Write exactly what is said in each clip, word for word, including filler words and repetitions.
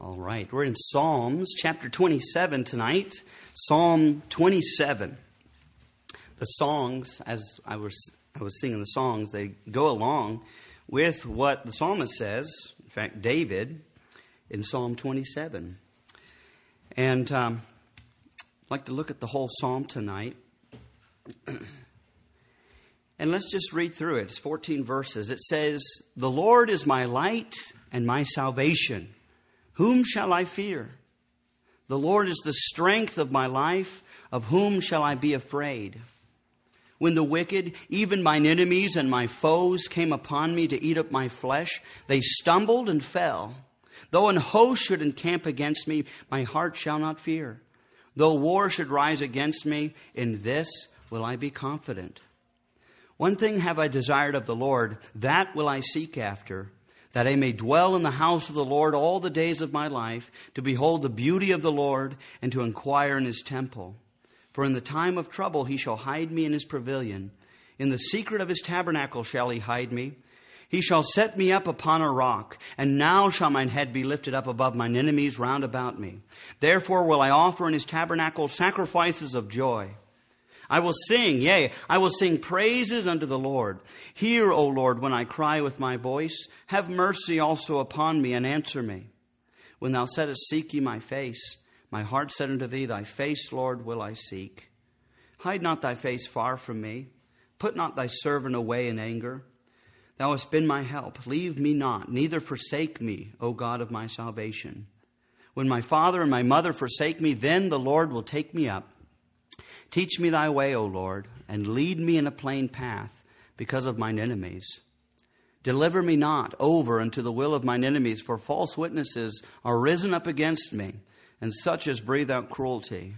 All right, we're in Psalms chapter twenty-seven tonight. Psalm twenty-seven. The songs, as I was I was singing the songs, they go along with what the psalmist says. In fact, David in Psalm twenty-seven. And um, I'd like to look at the whole psalm tonight. And let's just read through it. It's fourteen verses. It says, "The Lord is my light and my salvation. Whom shall I fear? The Lord is the strength of my life. Of whom shall I be afraid? When the wicked, even mine enemies and my foes, came upon me to eat up my flesh, they stumbled and fell. Though an host should encamp against me, my heart shall not fear. Though war should rise against me, in this will I be confident. One thing have I desired of the Lord, that will I seek after, that I may dwell in the house of the Lord all the days of my life, to behold the beauty of the Lord, and to inquire in his temple. For in the time of trouble he shall hide me in his pavilion. In the secret of his tabernacle shall he hide me. He shall set me up upon a rock, and now shall mine head be lifted up above mine enemies round about me. Therefore will I offer in his tabernacle sacrifices of joy. I will sing, yea, I will sing praises unto the Lord. Hear, O Lord, when I cry with my voice. Have mercy also upon me, and answer me. When thou saidst, seek ye my face, my heart said unto thee, thy face, Lord, will I seek. Hide not thy face far from me. Put not thy servant away in anger. Thou hast been my help. Leave me not, neither forsake me, O God of my salvation. When my father and my mother forsake me, then the Lord will take me up. Teach me thy way, O Lord, and lead me in a plain path because of mine enemies. Deliver me not over unto the will of mine enemies, for false witnesses are risen up against me, and such as breathe out cruelty.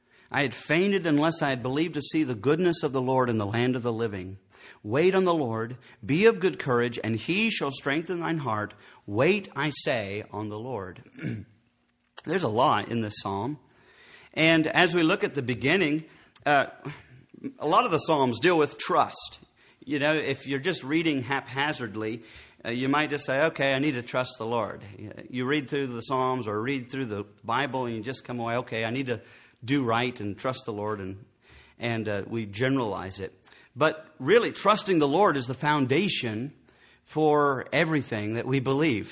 I had fainted unless I had believed to see the goodness of the Lord in the land of the living. Wait on the Lord, be of good courage, and he shall strengthen thine heart. Wait, I say, on the Lord." There's a lot in this psalm. And as we look at the beginning, uh, a lot of the Psalms deal with trust. You know, if you're just reading haphazardly, uh, you might just say, okay, I need to trust the Lord. You read through the Psalms or read through the Bible and you just come away, okay, I need to do right and trust the Lord, and, and uh, we generalize it. But really, trusting the Lord is the foundation for everything that we believe.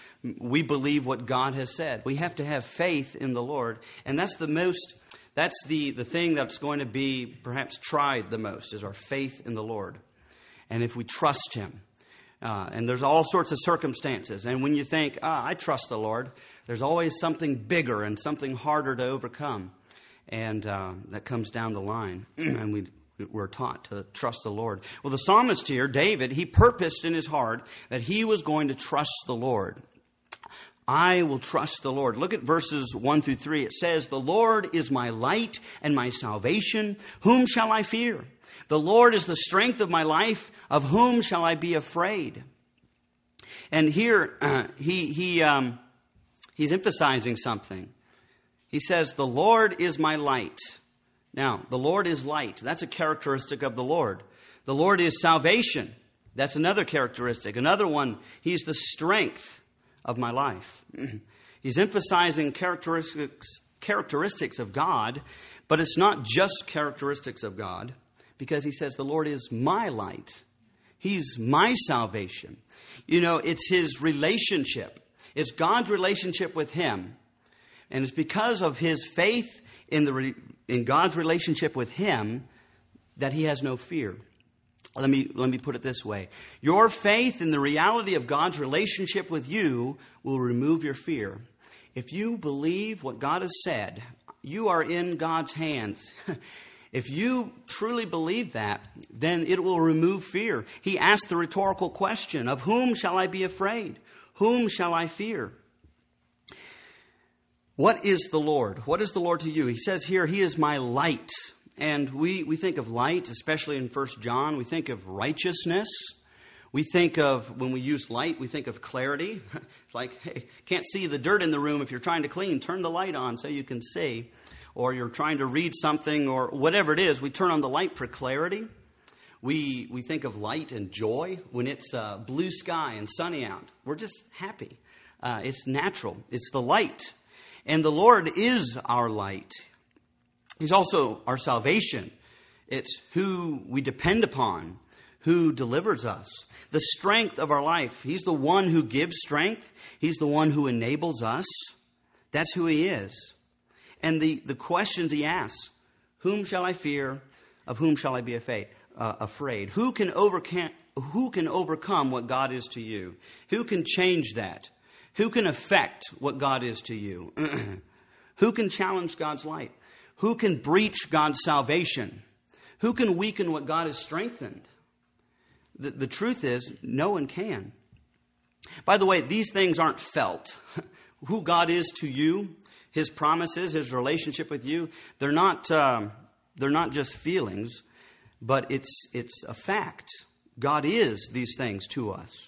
We believe what God has said. We have to have faith in the Lord. And that's the most, that's the, the thing that's going to be perhaps tried the most, is our faith in the Lord. And if we trust him. Uh, and there's all sorts of circumstances. And when you think, ah, I trust the Lord, there's always something bigger and something harder to overcome. And uh, that comes down the line. And we we're taught to trust the Lord. Well, the psalmist here, David, he purposed in his heart that he was going to trust the Lord. I will trust the Lord. Look at verses one through three. It says, "The Lord is my light and my salvation. Whom shall I fear? The Lord is the strength of my life. Of whom shall I be afraid?" And here uh, he he um, he's emphasizing something. He says, "The Lord is my light." Now, the Lord is light. That's a characteristic of the Lord. The Lord is salvation. That's another characteristic. Another one, he's the strength of my life. He's emphasizing characteristics characteristics of God, but it's not just characteristics of God, because he says the Lord is my light. He's my salvation. You know, it's his relationship. It's God's relationship with him. And it's because of his faith in the in God's relationship with him that he has no fear. Let me let me put it this way. Your faith in the reality of God's relationship with you will remove your fear. If you believe what God has said, you are in God's hands. If you truly believe that, then it will remove fear. He asked the rhetorical question, of whom shall I be afraid? Whom shall I fear? What is the Lord? What is the Lord to you? He says here, he is my light. And we, we think of light, especially in First John, we think of righteousness. We think of, when we use light, we think of clarity. It's like, hey, can't see the dirt in the room. If you're trying to clean, turn the light on so you can see. Or you're trying to read something or whatever it is, we turn on the light for clarity. We we think of light and joy when it's uh, blue sky and sunny out. We're just happy. Uh, it's natural. It's the light. And the Lord is our light. He's also our salvation. It's who we depend upon, who delivers us. The strength of our life. He's the one who gives strength. He's the one who enables us. That's who he is. And the, the questions he asks, whom shall I fear? Of whom shall I be afraid? Uh, afraid? Who can overcome, who can overcome what God is to you? Who can change that? Who can affect what God is to you? Who can challenge God's light? Who can breach God's salvation? Who can weaken what God has strengthened? The, the truth is, no one can. By the way, these things aren't felt. Who God is to you, his promises, his relationship with you, they're not um, they're not just feelings, but it's it's a fact. God is these things to us.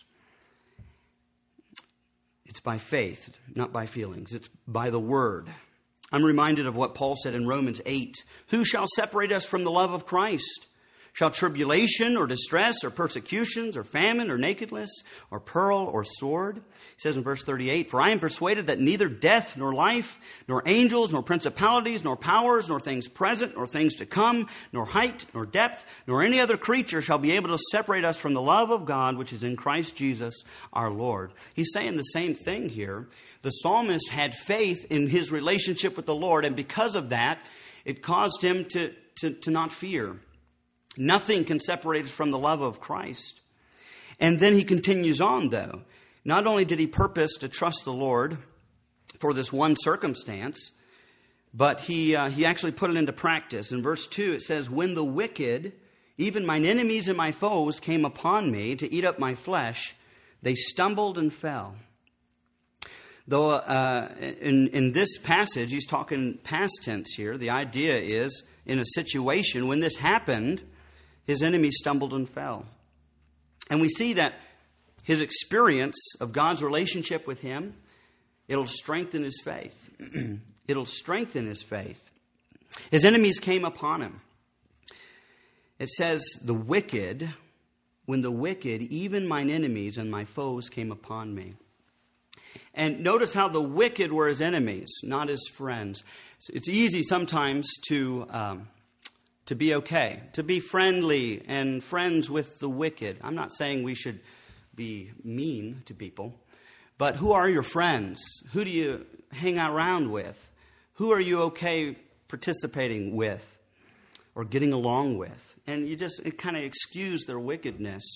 It's by faith, not by feelings. It's by the word. I'm reminded of what Paul said in Romans eight. Who shall separate us from the love of Christ? Shall tribulation or distress or persecutions or famine or nakedness or peril or sword? He says in verse thirty-eight, for I am persuaded that neither death nor life, nor angels, nor principalities, nor powers, nor things present, nor things to come, nor height, nor depth, nor any other creature shall be able to separate us from the love of God, which is in Christ Jesus our Lord. He's saying the same thing here. The psalmist had faith in his relationship with the Lord, and because of that, it caused him to, to, to not fear. Nothing can separate us from the love of Christ. And then he continues on, though. Not only did he purpose to trust the Lord for this one circumstance, but he uh, he actually put it into practice. In verse two, it says, when the wicked, even mine enemies and my foes, came upon me to eat up my flesh, they stumbled and fell. Though uh, in, in this passage, he's talking past tense here. The idea is, in a situation when this happened, his enemies stumbled and fell. And we see that his experience of God's relationship with him, it'll strengthen his faith. It'll strengthen his faith. His enemies came upon him. It says, the wicked, when the wicked, even mine enemies and my foes came upon me. And notice how the wicked were his enemies, not his friends. It's easy sometimes to um, to be okay, to be friendly and friends with the wicked. I'm not saying we should be mean to people, but who are your friends? Who do you hang around with? Who are you okay participating with or getting along with? And you just kind of excuse their wickedness.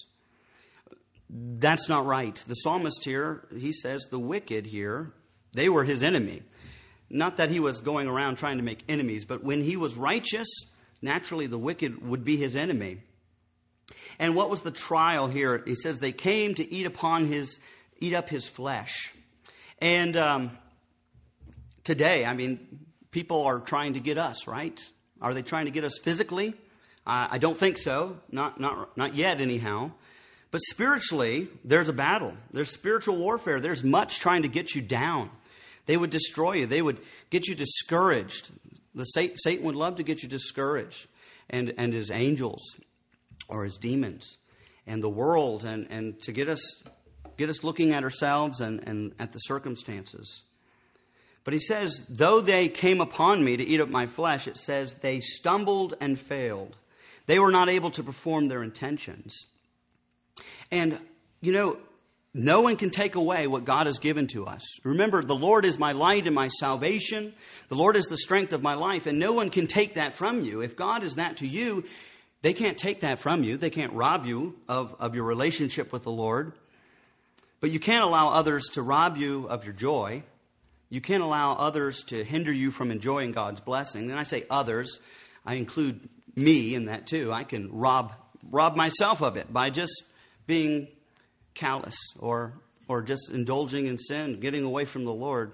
That's not right. The psalmist here, he says the wicked here, they were his enemy. Not that he was going around trying to make enemies, but when he was righteous, naturally the wicked would be his enemy. And what was the trial here? He says they came to eat upon his, eat up his flesh. And um, today, I mean, people are trying to get us, right? Are they trying to get us physically? Uh, I don't think so. Not, not, not yet, anyhow. But spiritually, there's a battle. There's spiritual warfare. There's much trying to get you down. They would destroy you. They would get you discouraged. The Satan would love to get you discouraged. And, and his angels or his demons and the world and, and to get us get us looking at ourselves and, and at the circumstances. But he says, though they came upon me to eat up my flesh, it says they stumbled and failed. They were not able to perform their intentions. And, you know, no one can take away what God has given to us. Remember, the Lord is my light and my salvation. The Lord is the strength of my life, and no one can take that from you. If God is that to you, they can't take that from you. They can't rob you of, of your relationship with the Lord. But you can't allow others to rob you of your joy. You can't allow others to hinder you from enjoying God's blessing. And I say others, I include me in that too. I can rob rob myself of it by just being callous or or just indulging in sin, getting away from the Lord.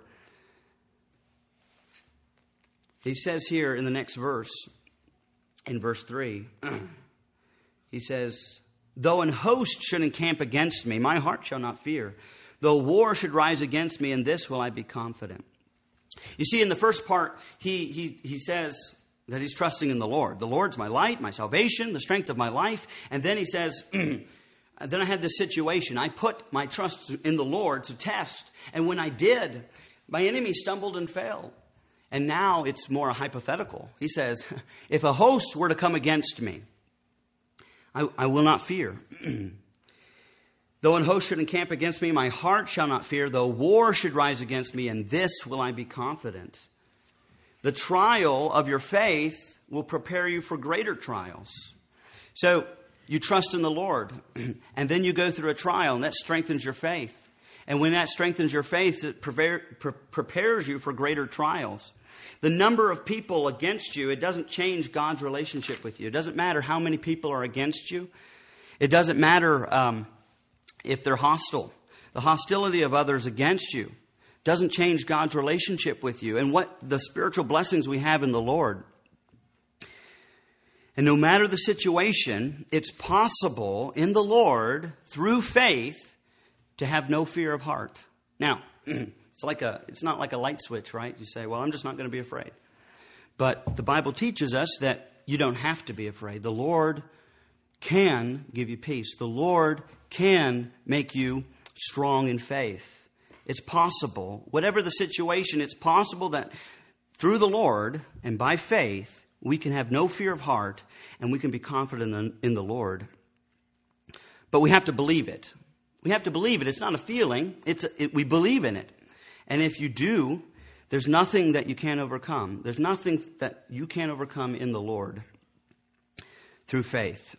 He says here in the next verse, in verse three, he says, though an host should encamp against me, my heart shall not fear. Though war should rise against me, in this will I be confident. You see, in the first part, he he he says that he's trusting in the Lord. The Lord's my light, my salvation, the strength of my life. And then he says, Then I had this situation. I put my trust in the Lord to test. And when I did, my enemy stumbled and fell. And now it's more a hypothetical. He says, if a host were to come against me, I, I will not fear. Though an host should encamp against me, my heart shall not fear. Though war should rise against me, in this will I be confident. The trial of your faith will prepare you for greater trials. So you trust in the Lord, and then you go through a trial, and that strengthens your faith. And when that strengthens your faith, it prepare, pre- prepares you for greater trials. The number of people against you, it doesn't change God's relationship with you. It doesn't matter how many people are against you. It doesn't matter um, if they're hostile. The hostility of others against you doesn't change God's relationship with you and what the spiritual blessings we have in the Lord. And no matter the situation, it's possible in the Lord, through faith, to have no fear of heart. Now, it's like a it's not like a light switch, right? You say, well, I'm just not going to be afraid. But the Bible teaches us that you don't have to be afraid. The Lord can give you peace. The Lord can make you strong in faith. It's possible, whatever the situation, it's possible that through the Lord and by faith, we can have no fear of heart and we can be confident in, in the Lord. But we have to believe it. We have to believe it. It's not a feeling. It's a, it, we believe in it. And if you do, there's nothing that you can't overcome. There's nothing that you can't overcome in the Lord through faith.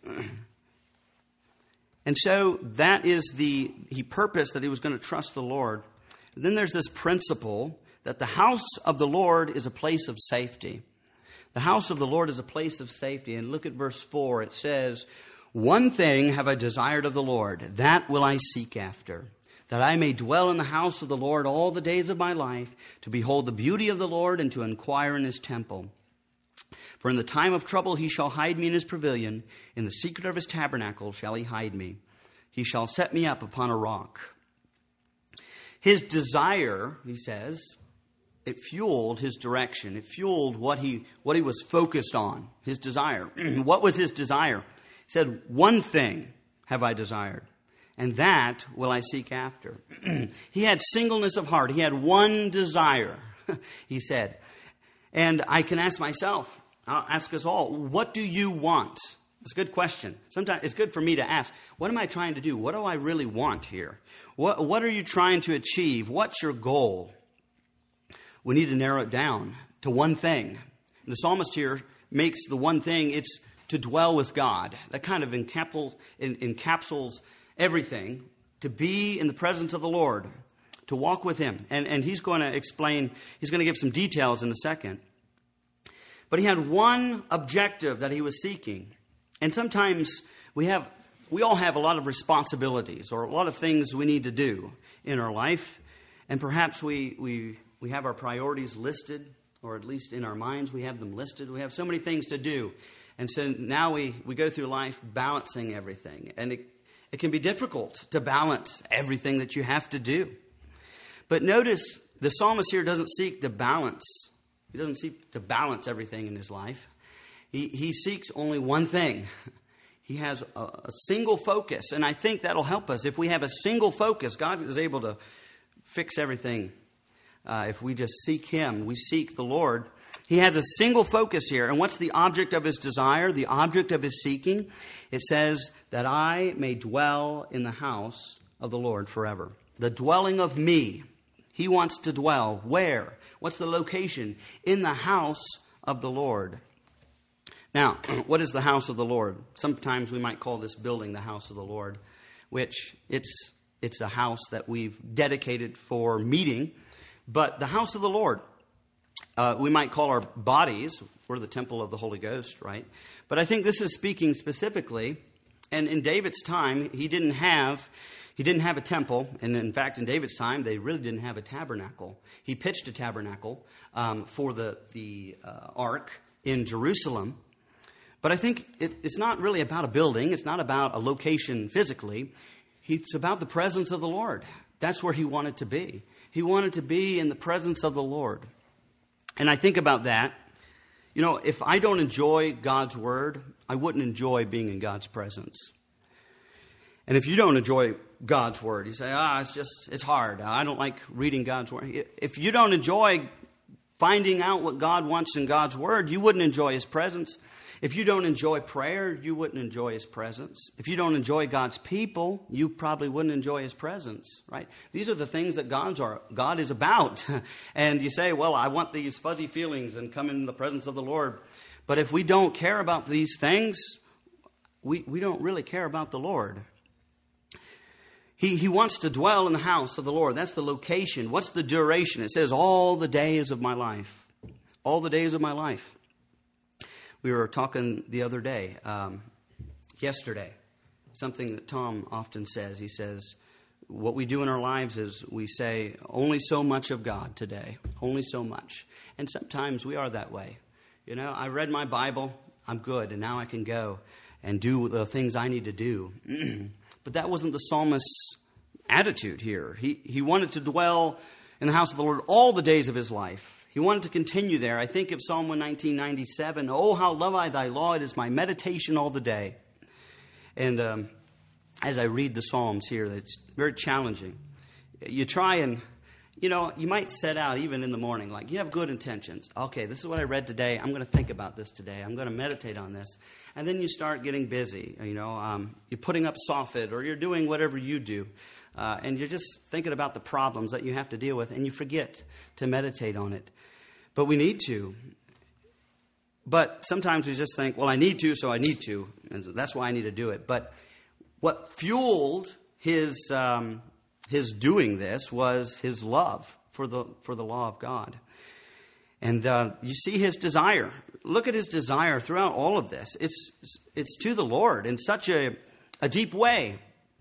And so that is the, he purposed that he was going to trust the Lord. And then there's this principle that the house of the Lord is a place of safety. The house of the Lord is a place of safety. And look at verse four. It says, one thing have I desired of the Lord, that will I seek after, that I may dwell in the house of the Lord all the days of my life, to behold the beauty of the Lord and to inquire in his temple. For in the time of trouble he shall hide me in his pavilion. In the secret of his tabernacle shall he hide me. He shall set me up upon a rock. His desire, he says, it fueled his direction. It fueled what he what he was focused on, his desire. What was his desire? He said, one thing have I desired, and that will I seek after. He had singleness of heart. He had one desire, he said. And I can ask myself, I'll ask us all, what do you want? It's a good question. Sometimes it's good for me to ask, what am I trying to do? What do I really want here? What, what are you trying to achieve? What's your goal? We need to narrow it down to one thing. The psalmist here makes the one thing, it's to dwell with God. That kind of encapsulates, encapsulates everything, to be in the presence of the Lord, to walk with him. And, and he's going to explain, he's going to give some details in a second. But he had one objective that he was seeking. And sometimes we have, we all have a lot of responsibilities or a lot of things we need to do in our life. And perhaps we, we, we have our priorities listed, or at least in our minds we have them listed. We have so many things to do. And so now we, we go through life balancing everything. And it, it can be difficult to balance everything that you have to do. But notice the psalmist here doesn't seek to balance. He doesn't seek to balance everything in his life. He, he seeks only one thing. He has a, a single focus. And I think that'll help us. If we have a single focus, God is able to fix everything. Uh, if we just seek him, we seek the Lord. He has a single focus here. And what's the object of his desire, the object of his seeking? It says that I may dwell in the house of the Lord forever. The dwelling of me. He wants to dwell. Where? What's the location? In the house of the Lord. Now, what is the house of the Lord? Sometimes we might call this building the house of the Lord, which it's it's a house that we've dedicated for meeting. But the house of the Lord, uh, we might call our bodies, we're the temple of the Holy Ghost, right? But I think this is speaking specifically, and in David's time, he didn't have... He didn't have a temple, and in fact, in David's time, they really didn't have a tabernacle. He pitched a tabernacle um, for the, the uh, ark in Jerusalem. But I think it, it's not really about a building. It's not about a location physically. It's about the presence of the Lord. That's where he wanted to be. He wanted to be in the presence of the Lord. And I think about that. You know, if I don't enjoy God's word, I wouldn't enjoy being in God's presence. And if you don't enjoy God's Word, you say, ah, it's just, it's hard. I don't like reading God's Word. If you don't enjoy finding out what God wants in God's Word, you wouldn't enjoy His presence. If you don't enjoy prayer, you wouldn't enjoy His presence. If you don't enjoy God's people, you probably wouldn't enjoy His presence, right? These are the things that God's are, God is about. And you say, well, I want these fuzzy feelings and come in the presence of the Lord. But if we don't care about these things, we, we don't really care about the Lord. He, he wants to dwell in the house of the Lord. That's the location. What's the duration? It says, all the days of my life. All the days of my life. We were talking the other day, um, yesterday, something that Tom often says. He says, what we do in our lives is we say, only so much of God today. Only so much. And sometimes we are that way. You know, I read my Bible. I'm good. And now I can go and do the things I need to do. But that wasn't the psalmist's attitude here. He he wanted to dwell in the house of the Lord all the days of his life. He wanted to continue there. I think of Psalm one nineteen, ninety-seven. Oh, how love I thy law. It is my meditation all the day. And um, as I read the Psalms here, it's very challenging. You try and, you know, you might set out even in the morning, like you have good intentions. Okay, this is what I read today. I'm going to think about this today. I'm going to meditate on this. And then you start getting busy. You know, um, you're putting up soffit or you're doing whatever you do. Uh, and you're just thinking about the problems that you have to deal with. And you forget to meditate on it. But we need to. But sometimes we just think, well, I need to, so I need to. And that's why I need to do it. But what fueled his um, his doing this was his love for the for the law of God. And uh, you see his desire. Look at his desire throughout all of this. It's it's to the Lord in such a, a deep way.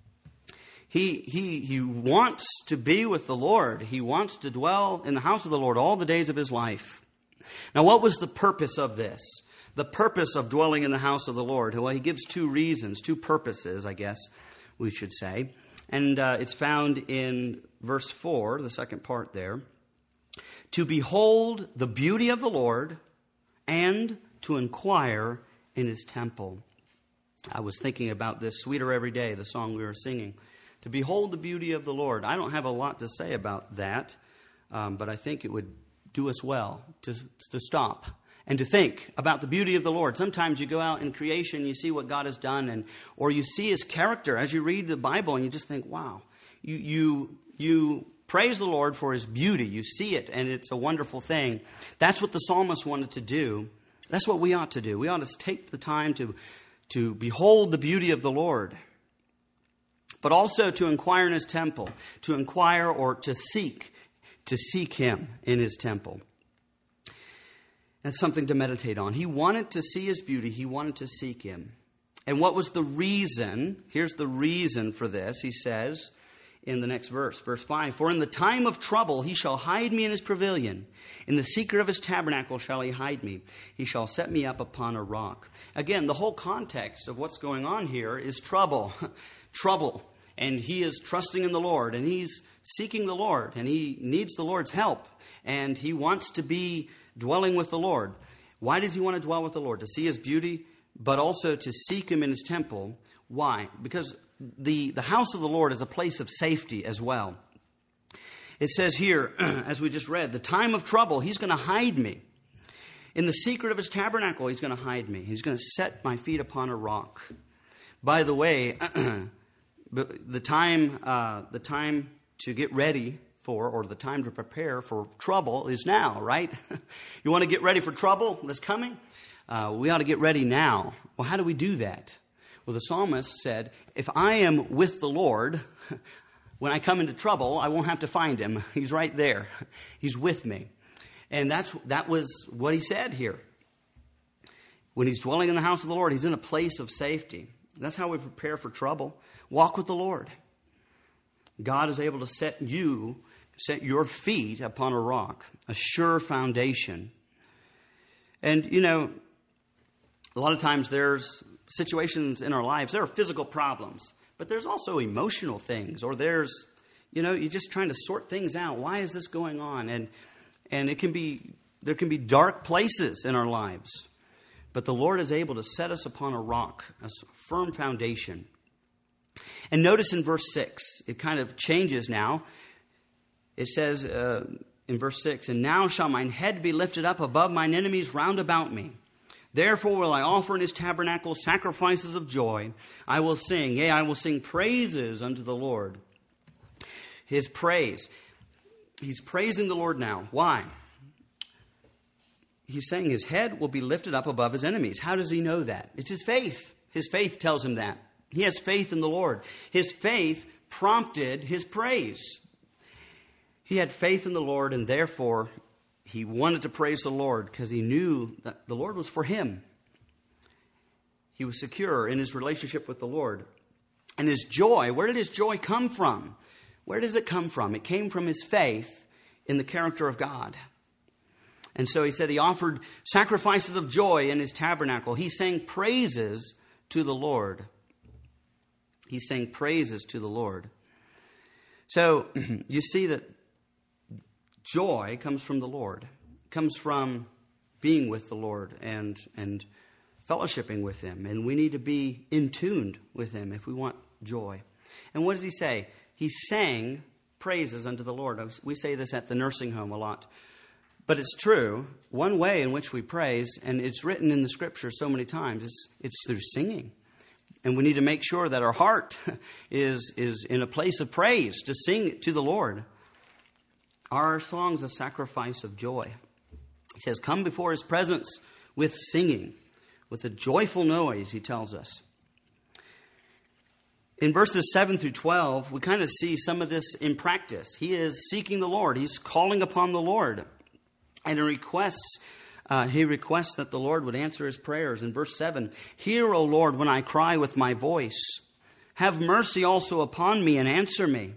He he he wants to be with the Lord. He wants to dwell in the house of the Lord all the days of his life. Now, what was the purpose of this? The purpose of dwelling in the house of the Lord? Well, he gives two reasons, two purposes, I guess we should say. And uh, it's found in verse four, the second part there. To behold the beauty of the Lord and to inquire in his temple. I was thinking about this, Sweeter Every Day, the song we were singing. To behold the beauty of the Lord. I don't have a lot to say about that, um, but I think it would do us well to, to stop and to think about the beauty of the Lord. Sometimes you go out in creation, you see what God has done, and or you see his character as you read the Bible, and you just think, wow, you you you praise the Lord for his beauty. You see it, and it's a wonderful thing. That's what the psalmist wanted to do. That's what we ought to do. We ought to take the time to, to behold the beauty of the Lord, but also to inquire in his temple, to inquire or to seek, to seek him in his temple. That's something to meditate on. He wanted to see his beauty. He wanted to seek him. And what was the reason? Here's the reason for this. He says in the next verse, verse five, for in the time of trouble he shall hide me in his pavilion. In the secret of his tabernacle shall he hide me. He shall set me up upon a rock. Again, the whole context of what's going on here is trouble. Trouble. And he is trusting in the Lord. And he's seeking the Lord. And he needs the Lord's help. And he wants to be dwelling with the Lord. Why does he want to dwell with the Lord? To see his beauty, but also to seek him in his temple. Why? Because the, the house of the Lord is a place of safety as well. It says here, as we just read, the time of trouble, he's going to hide me. In the secret of his tabernacle, he's going to hide me. He's going to set my feet upon a rock. By the way, the time, uh, the time to get ready for, or the time to prepare for trouble is now, right? You want to get ready for trouble that's coming? Uh, we ought to get ready now. Well, how do we do that? Well, the psalmist said, if I am with the Lord, when I come into trouble, I won't have to find him. He's right there. He's with me. And that's that was what he said here. When he's dwelling in the house of the Lord, he's in a place of safety. That's how we prepare for trouble. Walk with the Lord. God is able to set you, set your feet upon a rock, a sure foundation. And, you know, a lot of times there's situations in our lives, there are physical problems, but there's also emotional things, or there's, you know, you're just trying to sort things out. Why is this going on? And and it can be, there can be dark places in our lives, but the Lord is able to set us upon a rock, a firm foundation. And notice in verse six, it kind of changes now. It says uh, in verse six, "And now shall mine head be lifted up above mine enemies round about me. Therefore will I offer in his tabernacle sacrifices of joy. I will sing, yea, I will sing praises unto the Lord." His praise. He's praising the Lord now. Why? He's saying his head will be lifted up above his enemies. How does he know that? It's his faith. His faith tells him that. He has faith in the Lord. His faith prompted his praise. He had faith in the Lord, and therefore he wanted to praise the Lord because he knew that the Lord was for him. He was secure in his relationship with the Lord. And his joy, where did his joy come from? Where does it come from? It came from his faith in the character of God. And so he said he offered sacrifices of joy in his tabernacle. He sang praises to the Lord. He sang praises to the Lord. So you see that joy comes from the Lord. It comes from being with the Lord and, and fellowshipping with him. And we need to be in tune with him if we want joy. And what does he say? He sang praises unto the Lord. We say this at the nursing home a lot. But it's true. One way in which we praise, and it's written in the Scripture so many times, is it's through singing. And we need to make sure that our heart is, is in a place of praise to sing to the Lord. Our songs a sacrifice of joy. He says, come before his presence with singing, with a joyful noise, he tells us. In verses seven through twelve, we kind of see some of this in practice. He is seeking the Lord. He's calling upon the Lord. And he requests, uh, he requests that the Lord would answer his prayers. In verse seven, hear, O Lord, when I cry with my voice. Have mercy also upon me and answer me.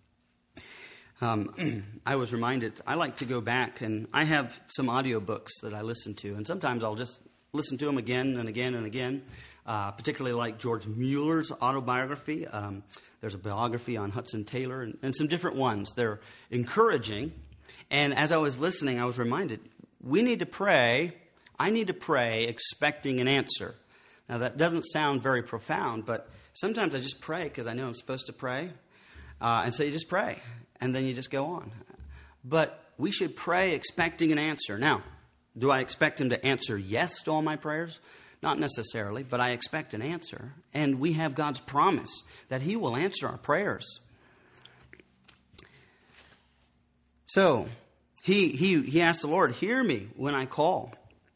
Um, I was reminded, I like to go back, and I have some audiobooks that I listen to. And sometimes I'll just listen to them again and again and again. Uh, particularly like George Mueller's autobiography. Um, there's a biography on Hudson Taylor and, and some different ones. They're encouraging. And as I was listening, I was reminded, we need to pray. I need to pray expecting an answer. Now, that doesn't sound very profound, but sometimes I just pray because I know I'm supposed to pray. Uh, and so you just pray, and then you just go on. But we should pray expecting an answer. Now, do I expect him to answer yes to all my prayers? Not necessarily, but I expect an answer. And we have God's promise that he will answer our prayers. So, he, he, he asked the Lord, hear me when I call.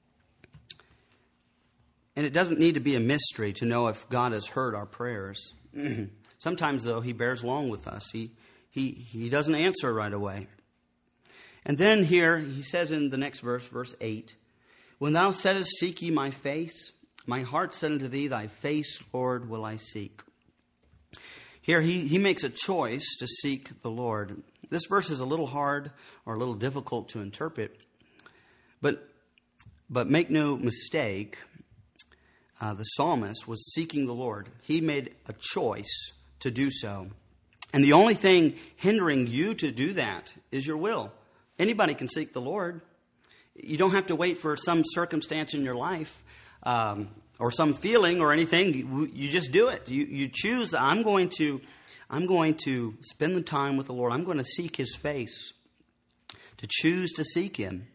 And it doesn't need to be a mystery to know if God has heard our prayers. Sometimes, though, he bears long with us. He, he, he doesn't answer right away. And then here, he says in the next verse, verse eight, when thou saidst, seek ye my face, my heart said unto thee, thy face, Lord, will I seek. Here he, he makes a choice to seek the Lord. This verse is a little hard or a little difficult to interpret. But, but make no mistake, uh, the psalmist was seeking the Lord. He made a choice to do so. And the only thing hindering you to do that is your will. Anybody can seek the Lord. You don't have to wait for some circumstance in your life um, or some feeling or anything. You, you just do it. You, you choose. I'm going to, I'm going to spend the time with the Lord. I'm going to seek his face. To choose to seek him.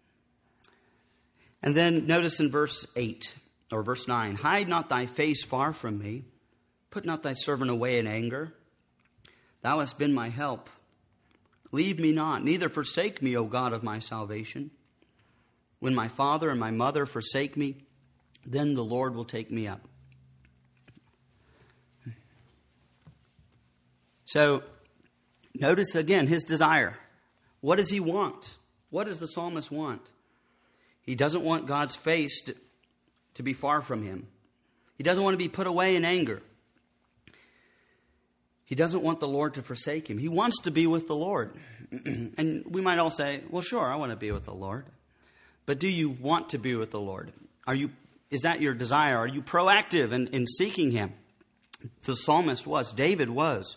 And then notice in verse eight or verse nine, hide not thy face far from me. Put not thy servant away in anger. Thou hast been my help. Leave me not, neither forsake me, O God of my salvation. When my father and my mother forsake me, then the Lord will take me up. So, notice again his desire. What does he want? What does the psalmist want? He doesn't want God's face to, to be far from him. He doesn't want to be put away in anger. He doesn't want the Lord to forsake him. He wants to be with the Lord. And we might all say, well, sure, I want to be with the Lord. But do you want to be with the Lord? Are you? Is that your desire? Are you proactive in, in seeking him? The psalmist was. David was.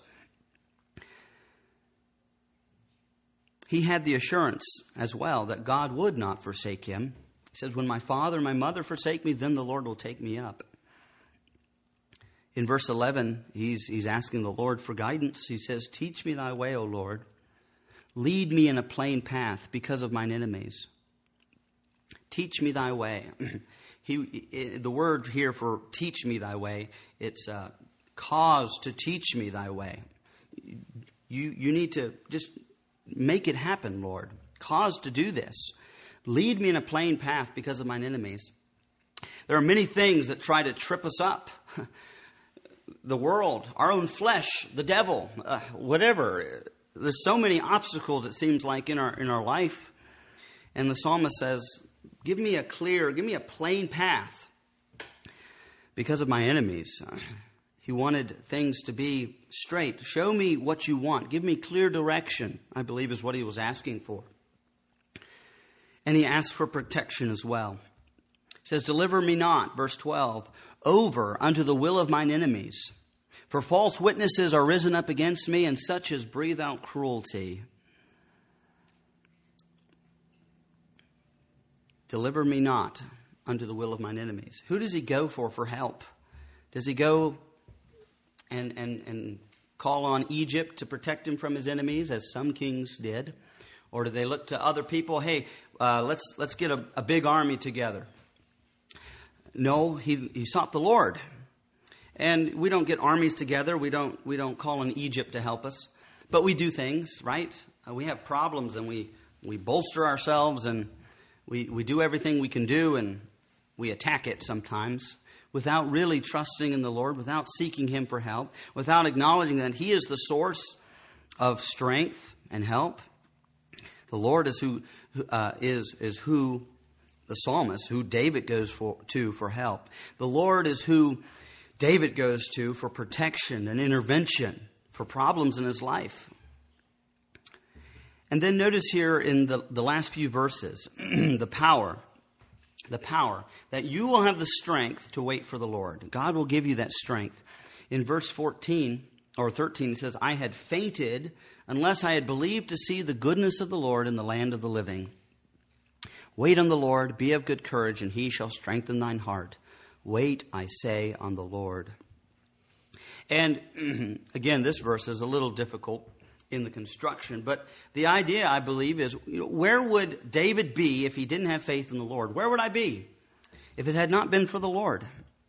He had the assurance as well that God would not forsake him. He says, when my father and my mother forsake me, then the Lord will take me up. In verse eleven, he's, he's asking the Lord for guidance. He says, teach me thy way, O Lord. Lead me in a plain path because of mine enemies. Teach me thy way. he, the word here for teach me thy way, it's uh, cause to teach me thy way. You, you need to just make it happen, Lord. Cause to do this. Lead me in a plain path because of mine enemies. There are many things that try to trip us up. The world, our own flesh, the devil, uh, whatever. There's so many obstacles, it seems like, in our in our life. And the psalmist says, give me a clear, give me a plain path because of my enemies. Uh, he wanted things to be straight. Show me what you want. Give me clear direction, I believe is what he was asking for. And he asked for protection as well. He says, deliver me not, verse twelve, over unto the will of mine enemies. For false witnesses are risen up against me, and such as breathe out cruelty. Deliver me not unto the will of mine enemies. Who does he go for for help? Does he go and, and, and call on Egypt to protect him from his enemies, as some kings did? Or do they look to other people? Hey, uh, let's let's get a, a big army together. No, he, he sought the Lord. And we don't get armies together. We don't we don't call on Egypt to help us. But we do things, right? Uh, we have problems and we, we bolster ourselves and we, we do everything we can do and we attack it sometimes without really trusting in the Lord, without seeking him for help, without acknowledging that he is the source of strength and help. The Lord is who uh, is is who the psalmist, who David goes for, to for help. The Lord is who David goes to for protection and intervention for problems in his life. And then notice here in the, the last few verses, the power, the power that you will have the strength to wait for the Lord. God will give you that strength. In verse fourteen or thirteen, it says, I had fainted unless I had believed to see the goodness of the Lord in the land of the living. Wait on the Lord, be of good courage, and he shall strengthen thine heart. Wait, I say, on the Lord. And again, this verse is a little difficult in the construction, but the idea, I believe, is, you know, where would David be if he didn't have faith in the Lord? Where would I be if it had not been for the Lord?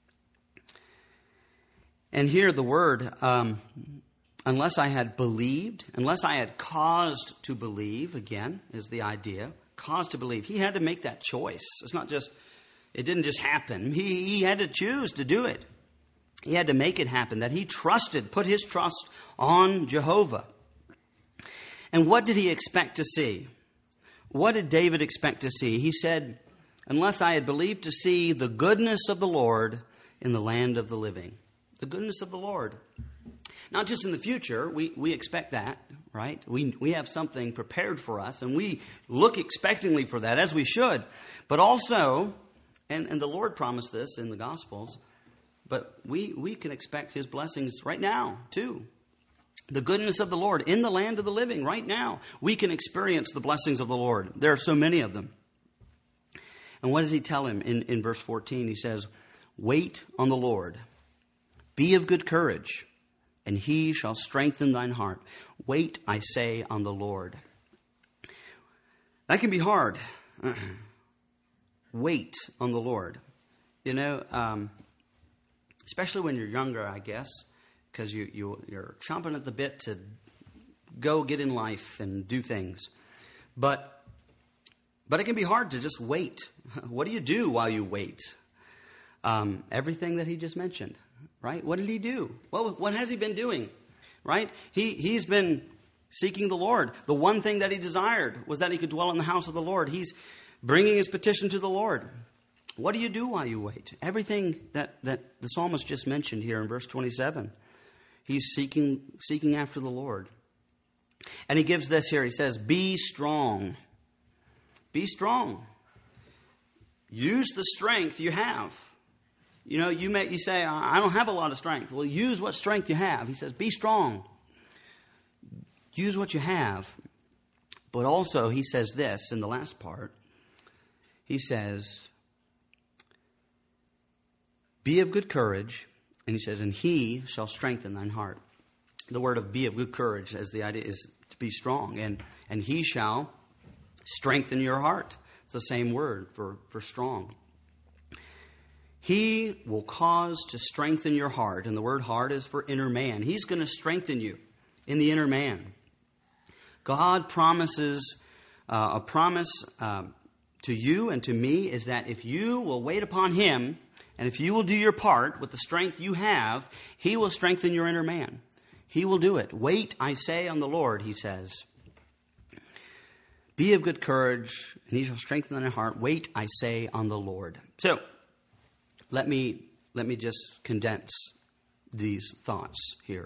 And here the word, um, unless I had believed, unless I had caused to believe, again, is the idea. Caused to believe. He had to make that choice. It's not just, it didn't just happen. He, he had to choose to do it. He had to make it happen, that he trusted, put his trust on Jehovah. And what did he expect to see? What did David expect to see? He said, unless I had believed to see the goodness of the Lord in the land of the living. The goodness of the Lord. Not just in the future, we, we expect that, right? We we have something prepared for us, and we look expectingly for that, as we should. But also, and, and the Lord promised this in the Gospels, but we, we can expect his blessings right now, too. The goodness of the Lord in the land of the living right now. We can experience the blessings of the Lord. There are so many of them. And what does he tell him in, in verse fourteen? He says, wait on the Lord. Be of good courage, and he shall strengthen thine heart. Wait, I say, on the Lord. That can be hard. Wait on the Lord. You know, um, especially when you're younger, I guess, because you, you, you're chomping at the bit to go get in life and do things. But, but it can be hard to just wait. What do you do while you wait? Um, everything that he just mentioned. Right? What did he do? What, what has he been doing? Right? He, he's been seeking the Lord. The one thing that he desired was that he could dwell in the house of the Lord. He's bringing his petition to the Lord. What do you do while you wait? Everything that, that the psalmist just mentioned here in verse twenty-seven. He's seeking, seeking after the Lord. And he gives this here. He says, be strong. Be strong. Use the strength you have. You know, you may you say, I don't have a lot of strength. Well, use what strength you have. He says, be strong. Use what you have. But also, he says this in the last part. He says, be of good courage, And he says, and he shall strengthen thine heart. The word of be of good courage, as the idea is to be strong. And, and he shall strengthen your heart. It's the same word for, for strong. He will cause to strengthen your heart. And the word heart is for inner man. He's going to strengthen you in the inner man. God promises, uh, a promise um, to you and to me is that if you will wait upon him, and if you will do your part with the strength you have, he will strengthen your inner man. He will do it. Wait, I say, on the Lord, he says. Be of good courage, and he shall strengthen thy heart. Wait, I say, on the Lord. So, let me let me just condense these thoughts here.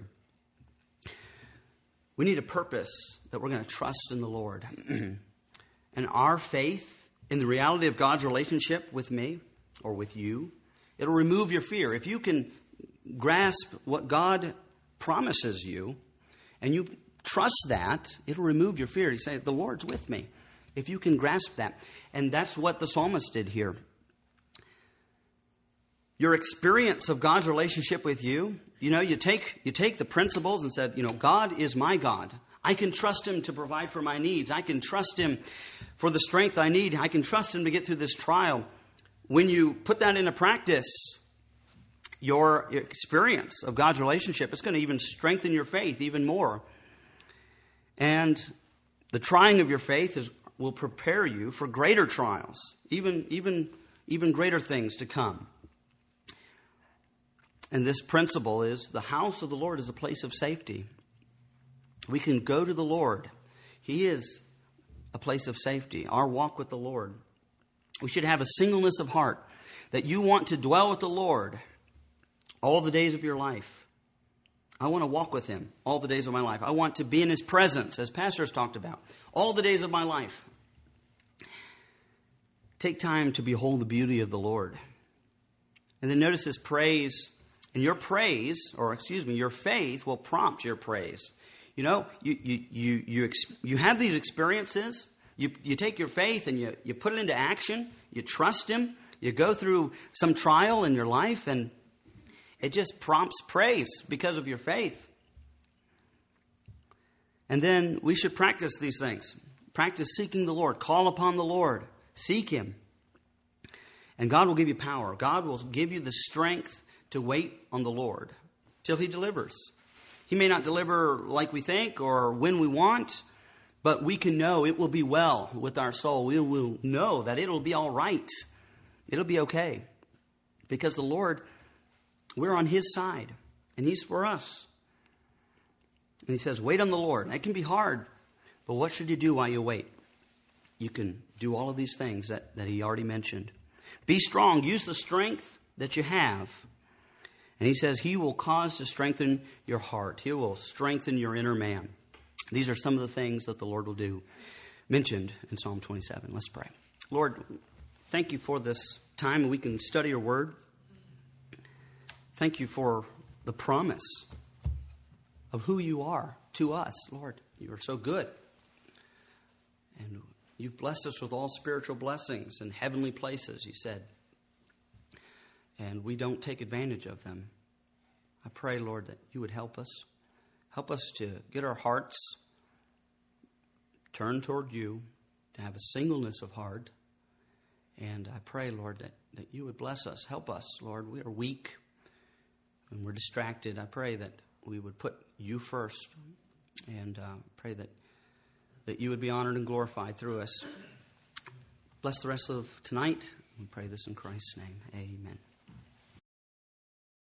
We need a purpose that we're going to trust in the Lord. And our faith in the reality of God's relationship with me or with you, it'll remove your fear. If you can grasp what God promises you and you trust that, it'll remove your fear. You say, the Lord's with me. If you can grasp that. And that's what the psalmist did here. Your experience of God's relationship with you, you know, you take you take the principles and said, you know, God is my God. I can trust him to provide for my needs. I can trust him for the strength I need. I can trust him to get through this trial. When you put that into practice, your experience of God's relationship, it's going to even strengthen your faith even more. And the trying of your faith is, will prepare you for greater trials, even, even, even greater things to come. And this principle is the house of the Lord is a place of safety. We can go to the Lord. He is a place of safety. Our walk with the Lord. We should have a singleness of heart that you want to dwell with the Lord all the days of your life. I want to walk with him all the days of my life. I want to be in his presence, as pastors talked about, all the days of my life. Take time to behold the beauty of the Lord. And then notice his praise. And your praise, or excuse me, your faith will prompt your praise. You know, you you you you, you have these experiences. You you take your faith and you, you put it into action. You trust him. You go through some trial in your life, and it just prompts praise because of your faith. And then we should practice these things. Practice seeking the Lord. Call upon the Lord. Seek him. And God will give you power. God will give you the strength to wait on the Lord till he delivers. He may not deliver like we think or when we want, but we can know it will be well with our soul. We will know that it'll be all right. It'll be okay. Because the Lord, we're on his side and he's for us. And he says, wait on the Lord. It can be hard, but what should you do while you wait? You can do all of these things that, that he already mentioned. Be strong. Use the strength that you have. And he says he will cause to strengthen your heart. He will strengthen your inner man. These are some of the things that the Lord will do, mentioned in Psalm twenty-seven. Let's pray. Lord, thank you for this time that we can study your word. Thank you for the promise of who you are to us. Lord, you are so good. And you've blessed us with all spiritual blessings and heavenly places, you said. And we don't take advantage of them. I pray, Lord, that you would help us. Help us to get our hearts turned toward you, to have a singleness of heart. And I pray, Lord, that, that you would bless us. Help us, Lord. We are weak and we're distracted. I pray that we would put you first and uh, pray that, that you would be honored and glorified through us. Bless the rest of tonight. We pray this in Christ's name. Amen.